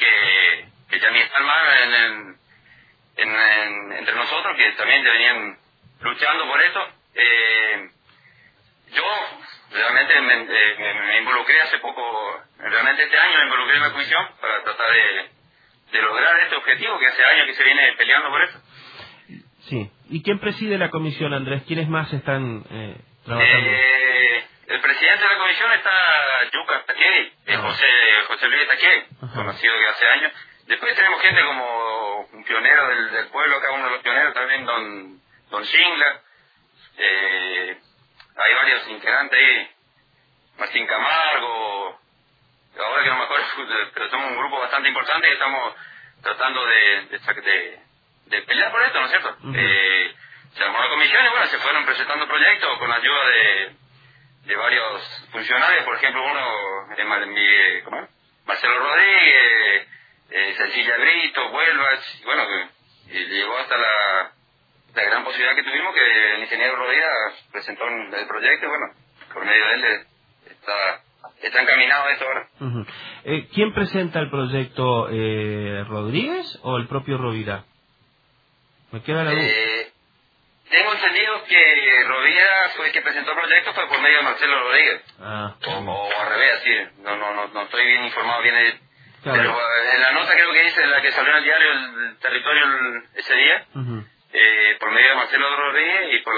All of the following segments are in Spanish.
que ya ni están más entre nosotros, que también ya venían luchando por eso. Yo realmente me involucré hace poco, realmente este año me involucré en la comisión para tratar de lograr este objetivo, que hace años que se viene peleando por eso. Sí. ¿Y quién preside la comisión, Andrés? ¿Quiénes más están trabajando? El presidente de la comisión está Yuka Taqueri, José Luis Taqueri, conocido que hace años. Después tenemos gente como un pionero del pueblo, acá uno de los pioneros también, don Shingla. Hay varios integrantes ahí, Martín Camargo, ahora que no me acuerdo, pero somos un grupo bastante importante y estamos tratando de pelear por esto, ¿no es cierto? Se armó la comisión y bueno, se fueron presentando proyectos con la ayuda de varios funcionarios, por ejemplo uno, Marcelo Rodríguez, Cecilia Brito, Huelvas, y bueno, y llegó hasta la gran posibilidad que tuvimos que el ingeniero Rodríguez presentó el proyecto y bueno, por medio de él está encaminado esto ahora. ¿Quién presenta el proyecto, Rodríguez o el propio Rovira? Me queda la duda. Tengo entendido que Rovira fue el que presentó el proyecto, fue por medio de Marcelo Rodríguez. O al revés, así. No estoy bien informado bien de... Claro. Pero en la nota creo que dice, la que salió en el diario El Territorio ese día, por medio de Marcelo Rodríguez y por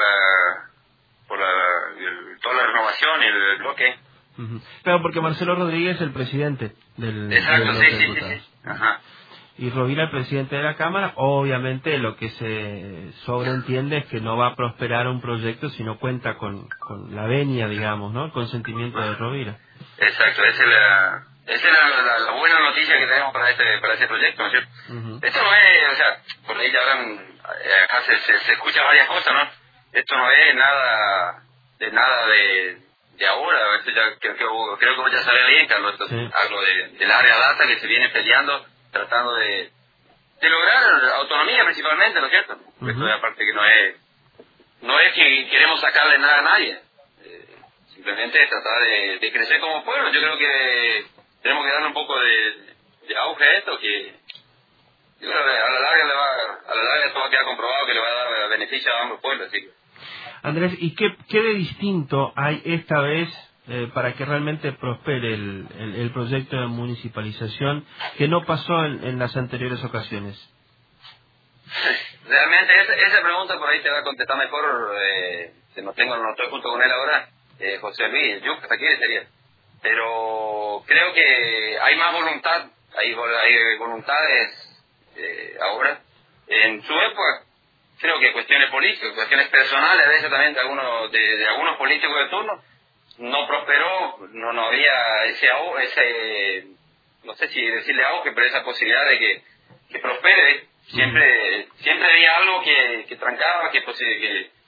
toda la renovación y el bloque. Claro, porque Marcelo Rodríguez es el presidente del Exacto, sí. Ajá. Y Rovira, el presidente de la Cámara. Obviamente lo que se sobreentiende es que no va a prosperar un proyecto si no cuenta con la venia, digamos, ¿no? El consentimiento de Rovira. Exacto, esa es la buena noticia que tenemos para ese proyecto, ¿no es cierto? Esto no es, o sea, por ahí ya hablan, acá se escuchan varias cosas, ¿no? Esto no es nada de ahora, esto ya creo que vos ya sabés bien, Carlos, esto es algo del área data que se viene peleando, tratando de lograr autonomía principalmente, ¿no es cierto? Esto es aparte que no es que queremos sacarle nada a nadie, simplemente tratar de crecer como pueblo. Yo creo que tenemos que darle un poco de auge a esto, que yo creo que a la larga esto va a quedar comprobado que le va a dar beneficio a ambos pueblos, así que. Andrés, ¿y qué de distinto hay esta vez para que realmente prospere el proyecto de municipalización que no pasó en las anteriores ocasiones? Realmente esa pregunta por ahí te va a contestar mejor, no estoy junto con él ahora, José Luis Yuca, aquí sería. Pero creo que hay más voluntad, hay voluntades ahora. En su época, creo que cuestiones políticas, cuestiones personales, a veces también de algunos políticos de turno, no prosperó, no había ese no sé si decirle auge, pero esa posibilidad de que prospere. Siempre había algo que trancaba, que